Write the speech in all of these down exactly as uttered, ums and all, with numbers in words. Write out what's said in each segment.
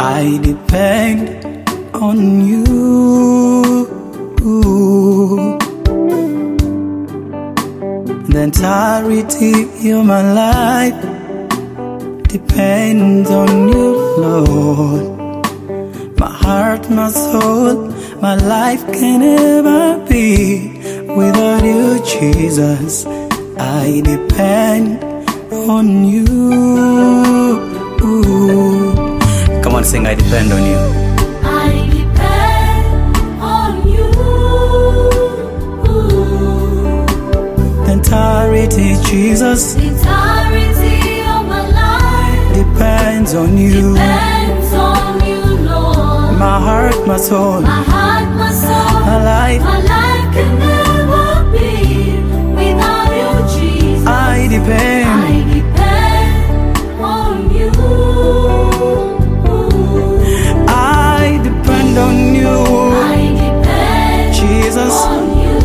I depend on you. The entirety of my life depends on you, Lord. My heart, my soul, my life can never be without you, Jesus. I depend on you. Come on, sing, I depend on you. I depend on you. The entirety, Jesus, The entirety of my life depends on you. depends on you, Lord. My heart, my soul, My heart, my soul, my life, my life can never be without you, Jesus. I depend. I depend on you. I depend on you, I depend Jesus. on you.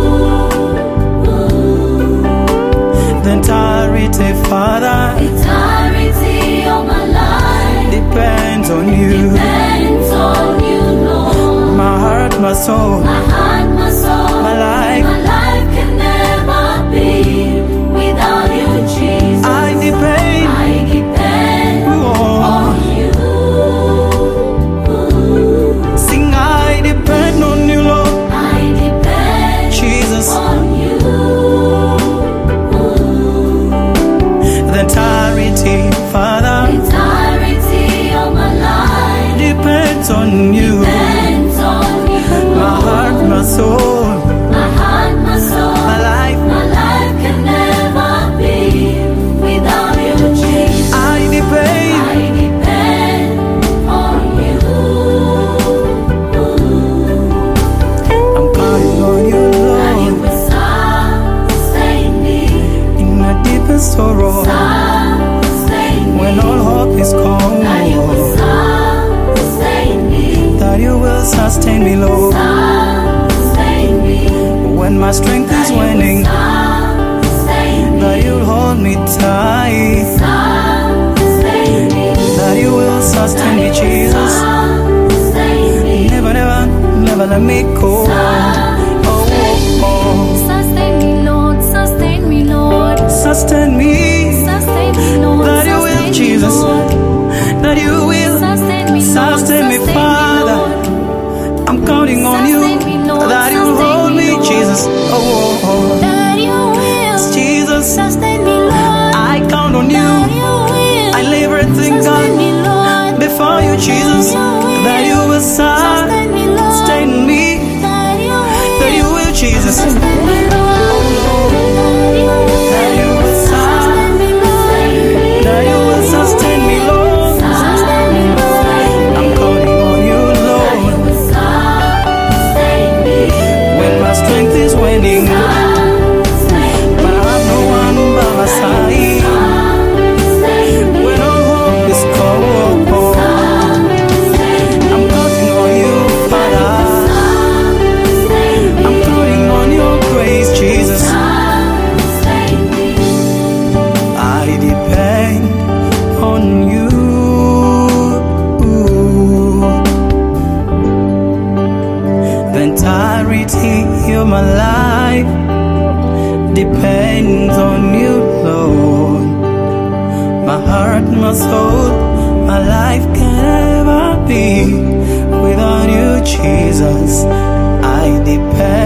The entirety, Father, The entirety of my life depends on you. depends on you, Lord. My heart, my soul, My heart, my soul, my life, my life can never be without you, Jesus. I depend. I depend Oh, on you. sing, I depend on you, Lord, I depend Jesus. on you. The entirety, Father, The entirety of my life depends on you. depends on you. My heart, my soul, My heart, my soul, my life, my life can never be without you, Jesus. I depend. I depend on you. I'm counting on you, That you Lord, will sustain me, in my deepest sorrow, sustain me. when all hope is That you will gone, sustain me, that you will sustain me, Lord, sustain me. when my strength is waning, Sustain me, that you'll hold me tight, sustain me. that you will sustain me, Jesus. Sustain me. Never, never, never let me go. Oh, oh, oh. Sustain me, Lord. Sustain me, Lord. Sustain me, Sustain me, Lord. that you will, Sustain me, Jesus, Lord. that you will Sustain me, Lord. sustain me, Sustain Father. Lord. I'm counting on you, Sustain me, Lord. that you will Sustain hold me, me, Lord. Jesus. Oh, oh, oh. That you will Jesus, sustain me, Lord. I count on you. That you will I lay everything, sustain me, God, Lord. before you, Jesus, that you will Sustain me, Lord. sustain me, That you will that you will, Jesus. sustain me, Lord. That you will That you will sustain me, Lord. that you will sustain me, Lord. Sustain me, Lord. I'm counting on you, Lord, Sustain me. when my strength is waning, but I have no one by my side. When all hope is gone, I'm counting on you, Father. I'm counting on your grace, Jesus. I depend on you. The entirety of my life depends on you, Lord. My heart, my soul, my life can never be without you, Jesus. I depend